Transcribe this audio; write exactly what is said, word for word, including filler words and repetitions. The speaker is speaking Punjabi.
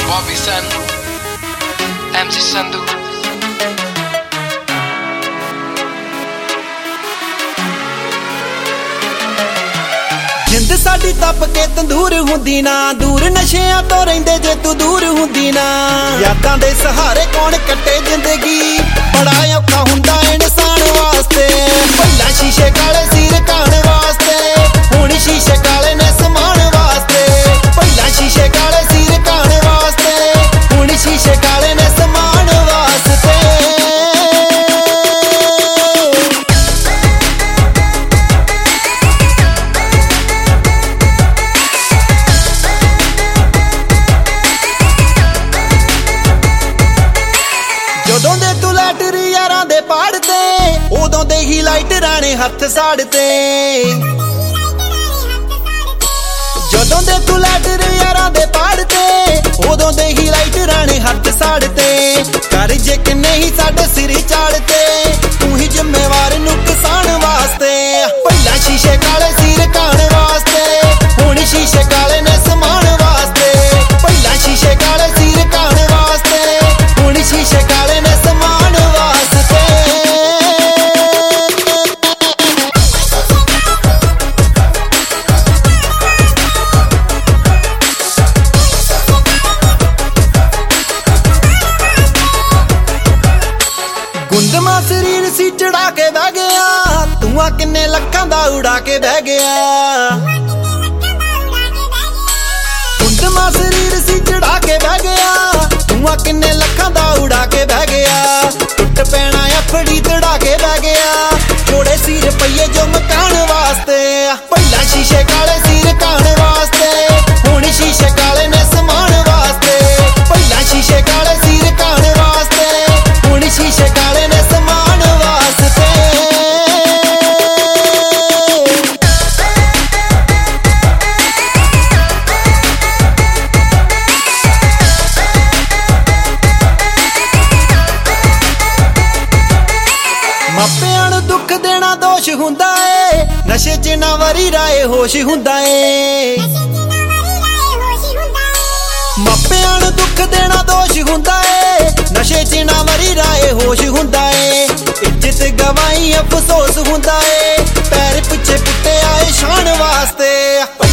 Bobby Sandu, M C Sandu. जिंद साडी तप के तंदूर हुंदी ना, दूर नशियां तो रहिंदे जे तू दूर हुंदी ना। यादां दे सहारे कौन कट्टे जिंदगी, बड़ा औखा हुंदा इंसान वास्ते। पहला शीशे काले सिर कान वास्ते, हुण शीशे काले ने समान वास्ते। पहला शीशे काले सिर कान वास्ते, हुण शीशे काले ने समान वास्ते। ਜਦੋਂ ਦੇ ਤੂੰ ਲੈਟਰੀ ਯਾਰਾਂ ਦੇ ਪਾੜਦੇ, ਉਦੋਂ ਦੇ ਹੀ ਲਾਈਟਰਾਂ ਨੇ ਹੱਥ ਸਾੜਦੇ। ਜਦੋਂ ਦੇ ਤੂੰ ਲੈਟਰੀ ਯਾਰਾਂ ਦੇ ਪਾੜਦੇ, ਉਦੋਂ ਦੇ ਹੀ ਲਾਈਟਰਾਂ ਨੇ ਹੱਥ ਸਾੜਦੇ। ਕਰ ਜੇ ਕਿ ਨਹੀਂ ਸਾਡੇ ਸਿਰ ਚਾੜਦੇ, ਤੂੰ ਹੀ ਜ਼ਿੰਮੇਵਾਰ ਨੁਕਸਾਨ ਵਾਸਤੇ। ਪਹਿਲਾਂ ਸ਼ੀਸ਼ੇ ਕਾਲੇ ਸਿਰ ਕਾਣ ਵਾਸਤੇ, ਹੁਣ ਸ਼ੀਸ਼ੇ ਕਾਲੇ ਨੇ ਸਮਾਨ ਵਾਸਤੇ। ਪਹਿਲਾਂ ਸ਼ੀਸ਼ੇ ਕਾਲੇ ਸਿਰ ਕਾਣ ਵਾਸਤੇ, ਹੁਣ ਸ਼ੀਸ਼ੇ ਕਾਲੇ ਨੇ ਸਮਾਨ ਵਾਸਤੇ। ਗੁੰਦਮਾ ਸਰੀਰ ਸੀ ਚੜਾ ਕੇ ਬਹਿ ਗਿਆ, ਧੂਆਂ ਕਿੰਨੇ ਲੱਖਾਂ ਦਾ ਉਡਾ ਕੇ ਬਹਿ ਗਿਆ। ਗੁੰਦਮਾ ਸਰੀਰ ਸੀ ਚੜਾ ਕੇ ਬਹਿ ਗਿਆ, ਧੂਆਂ ਕਿੰਨੇ ਲੱਖਾਂ ਦਾ ਉਡਾ ਕੇ ਬਹਿ ਗਿਆ। ਟੁੱਟ ਪੈਣਾ ਅਫੜੀ ਤੜਾ ਕੇ ਬਹਿ ਗਿਆ, ਜੋੜੇ ਸੀ ਰੁਪਈਏ ਜੋ ਮਕਾਨ ਵਾਸਤੇ। ਪਹਿਲਾਂ ਸ਼ੀਸ਼ੇ ਕਾਲੇ ਸਿਰ ਕਾਣ ਵਾਸਤੇ, ਹੁਣ ਸ਼ੀਸ਼ੇ ਕਾਲੇ ਨੇ ਸਮਾਨ ਵਾਸਤੇ। ਪਹਿਲਾਂ ਸ਼ੀਸ਼ੇ ਕਾਲੇ ਸਿਰ ਕਾਣ ਵਾਸਤੇ, ਹੁਣ ਸ਼ੀਸ਼ੇ ਕਾਲੇ ਨੇ ਸਮਾਨ ਵਾਸਤੇ। ਮਾਪਿਆਂ ਨੂੰ ਦੁੱਖ ਦੇਣਾ ਦੋਸ਼ ਹੁੰਦਾ ਏ, ਨਸ਼ੇ 'ਚ ਨਾ ਵਰੀ ਰਾਏ ਹੋਸ਼ ਹੁੰਦਾ ਏ। ਮਾਪਿਆਂ ਨੂੰ ਦੁੱਖ ਦੇਣਾ ਦੋਸ਼ ਹੁੰਦਾ ਏ, ਨਸ਼ੇ 'ਚ ਨਾ ਵਰੀ ਰਾਏ ਹੋਸ਼ ਹੁੰਦਾ ਏ। ਇੱਜ਼ਤ ਗਵਾਈ ਅਫਸੋਸ ਹੁੰਦਾ ਏ, ਪੈਰ ਪਿੱਛੇ ਪੁੱਟੇ ਆਏ ਸ਼ਾਨ ਵਾਸਤੇ।